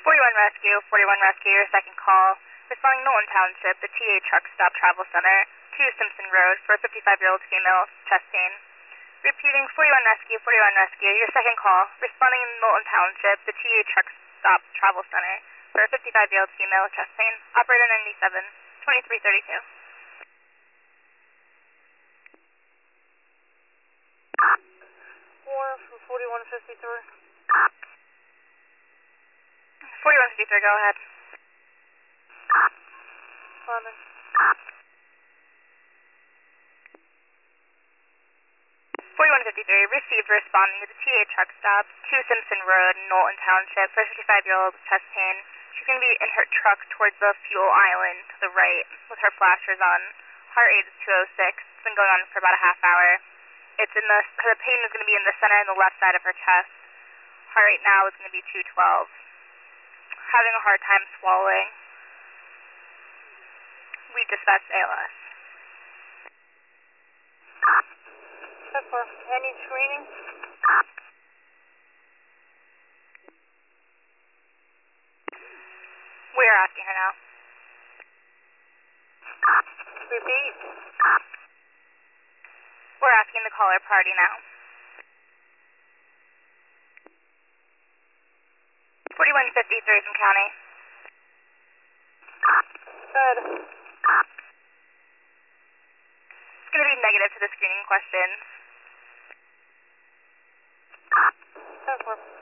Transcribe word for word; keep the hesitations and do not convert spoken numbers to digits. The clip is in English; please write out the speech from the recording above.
forty-one Rescue, forty-one Rescue, your second call. Responding Knowlton Township, the T A Truck Stop Travel Center, two Simpson Road for a fifty-five-year-old female, chest pain. Repeating, forty-one Rescue, forty-one Rescue, your second call. Responding in Knowlton Township, the T A Truck Stop Travel Center for a fifty-five-year-old female, chest pain. Operator ninety-seven, twenty-three thirty-two. Four from forty-one fifty-three. forty-one fifty-three, go ahead. Eleven. forty-one fifty-three, received responding to the T A Truck Stop, two Simpson Road, Knowlton Township, for a fifty-five-year-old chest pain. She's going to be in her truck towards the fuel island to the right with her flashers on. Heart rate is two oh six. It's been going on for about a half hour. It's in the, the pain is going to be in the center and the left side of her chest. Heart rate now is going to be two twelve. Having a hard time swallowing. We dispatched A L S. For any screening? We're asking her now. Repeat. We're asking the caller party now. forty-one fifty-three from County. Good. It's going to be negative to the screening questions. ten four.